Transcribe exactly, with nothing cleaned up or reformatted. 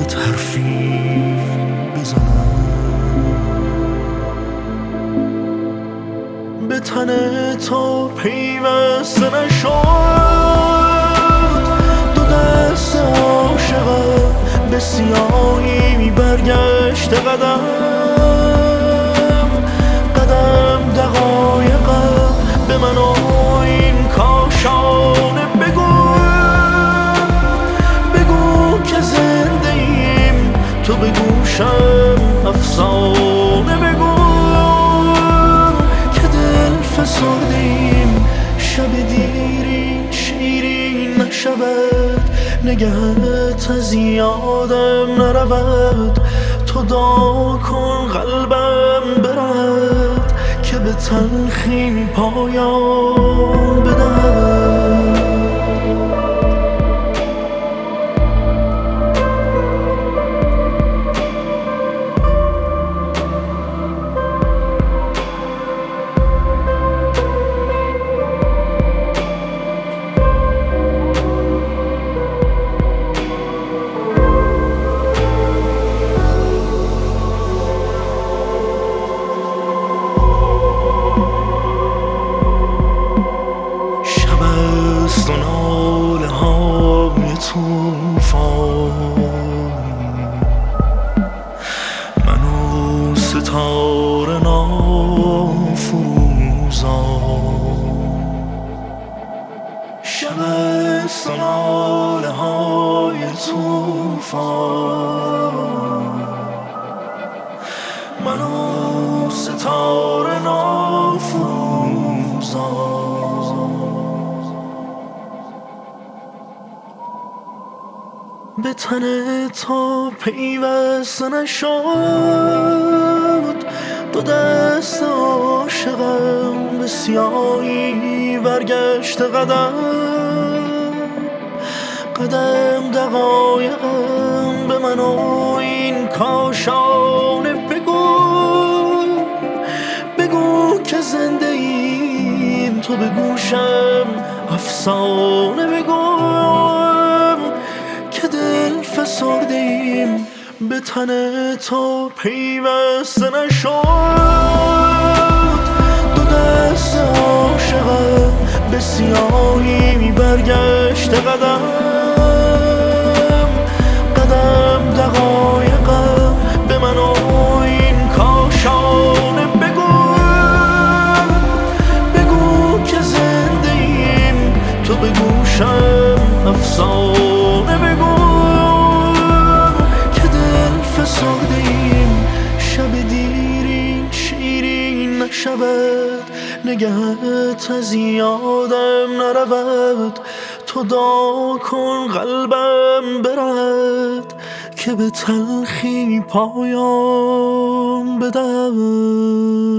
بهت حرفی بزنم، به تن تو پیوسته نشد. دو دست عاشقم به سیاهی برگشت قدم قدم دقایقم به من و این کاشانه بگو بگو که زنده ایم، تو به گوشم افسانه بگو که دل فسردیم، شب دیرین شیرین نشود، نگهت از یادم نرود. تو دعا کن قلبم برد که به تلخی پایان بدهد. و ناله های توفان، من و ستاره نافروزان. شب است و ناله های توفان، من و ستاره نافروزان. به تن تو پیوسته نشد، دو دست عاشقم به سیاهی برگشت قدم قدم دقایقم به من و این کاشانه بگو بگو که زنده ایم، تو به گوشم افسانه بگو که دل فسرده ایم، به تن تو پیوسته نشد. دو دست عاشقم به سیاهی برگشت قدم قدم دقایقم به من و این کاشانه بگو بگو که زنده ایم، تو به گوشم افسانه بگو که دل فسرده ایم، شب دیرین شیرین نشود، نگهت از یادم نرود. تو دعا کن قلبم برد که به تلخی پایان بدهد.